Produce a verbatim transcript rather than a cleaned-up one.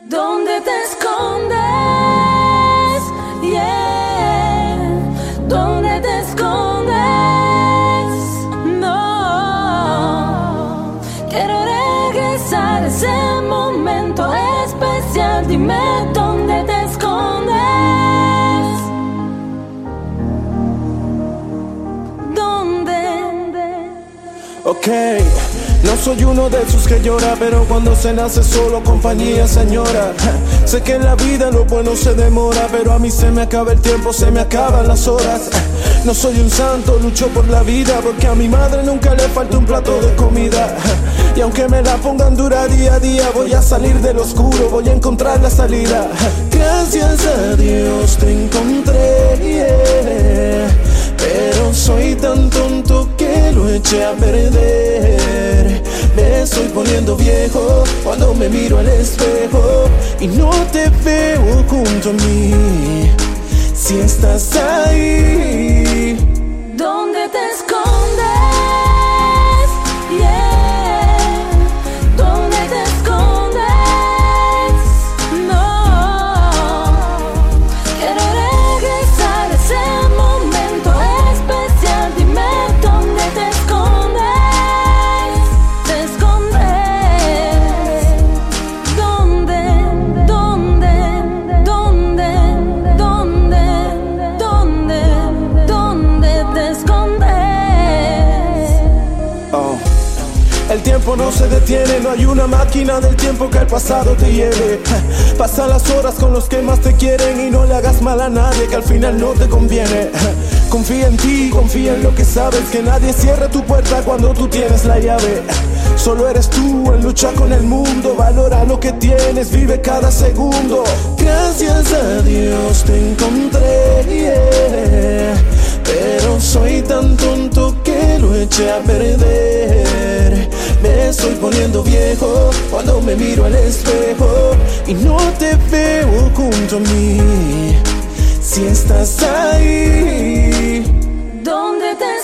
¿Dónde te escondes? Yeah. ¿Dónde te escondes? No. Quiero regresar a ese momento especial. Dime dónde te escondes. ¿Dónde? Ok. No soy uno de esos que llora, pero cuando se nace solo compañía señora. Sé que en la vida lo bueno se demora, pero a mí se me acaba el tiempo, se me acaban las horas. No soy un santo, lucho por la vida, porque a mi madre nunca le falta un plato de comida. Y aunque me la pongan dura día a día, voy a salir del oscuro, voy a encontrar la salida. Gracias a Dios te encontré, yeah. Pero soy tan tonto que lo eché a perder. Me estoy poniendo viejo cuando me miro al espejo y no te veo junto a mí. Si estás ahí, ¿dónde te escondes? Yeah. ¿Dónde te escondes? No. Quiero regresar a ese momento especial. Dime dónde te escondes. Te escondes. ¿Dónde? ¿Dónde? ¿Dónde? ¿Dónde? ¿Dónde? ¿Dónde te escondes? oh. El tiempo no se detiene, no hay una máquina del tiempo que al pasado te lleve. Pasa las horas con los que más te quieren y no le hagas mal a nadie, que al final no te conviene. Confía en ti, confía en lo que sabes, que nadie cierre tu puerta cuando tú tienes la llave. Solo eres tú en lucha con el mundo, valora lo que tienes, vive cada segundo. Gracias a Dios te encontré, yeah. Pero soy tan tonto que lo eché a perder. Me estoy poniendo viejo cuando me miro al espejo y no te veo junto a mí. Si estás ahí, ¿dónde te